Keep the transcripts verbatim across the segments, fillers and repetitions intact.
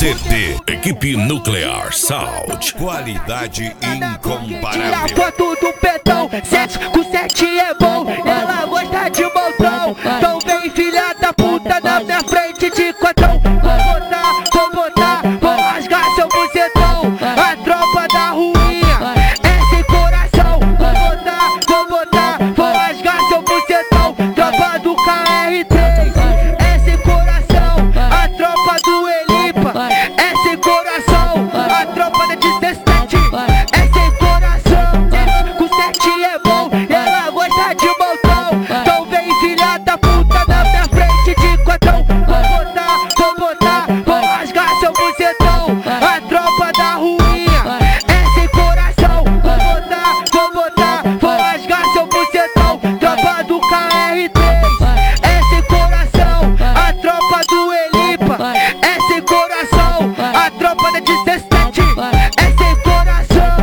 C D, Equipe Nuclear Sound. Qualidade incomparável. Tira a foto do petão, sete com sete é bom. Ela gosta de montão, então vem filha da puta na minha frente de quatrão. Vou botar, vou botar, vou rasgar seu bucetão. A tropa da ruinha é sem coração. Vou botar, vou botar, vou rasgar seu bucetão. Tropa do K R três é sem coração. A tropa do Elipa é sem coração. A tropa da dezessete é sem coração. Com sete é bom, ela gosta de montão. Então vem filha da puta na minha frente de quatrão. Vou botar, vou botar, vou rasgar seu bucetão. A tropa da ruinha é sem coração. Vou botar, vou botar, vou rasgar seu bucetão. Tropa do K R três é sem coração. A tropa do Elipa é sem coração. A tropa da dezessete é sem coração.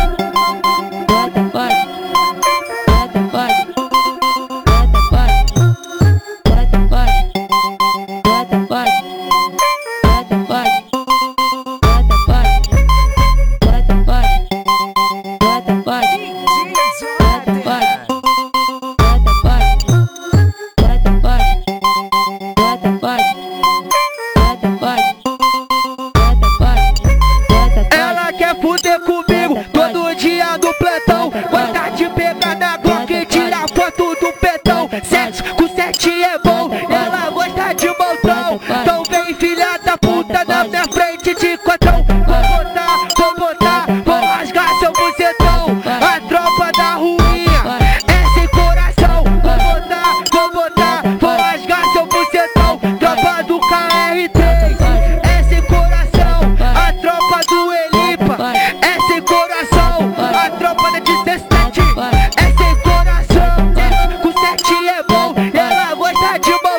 Ela quer fuder comigo todo dia do plantão. Gosta de pegar na Glock e tirar foto do petão. Sete com sete é bom, ela gosta de montão. Então vem filha da puta na minha frente de quatrão. Vou botar, vou botar, vou rasgar seu bucetão. A tropa da ruinha é sem coração. Vou botar, vou botar, vou rasgar seu bucetão. Tropa do K R três é sem coração. A tropa do Elipa é sem coração. A tropa da dezessete é sem coração. Com sete é bom, ela gosta de montão.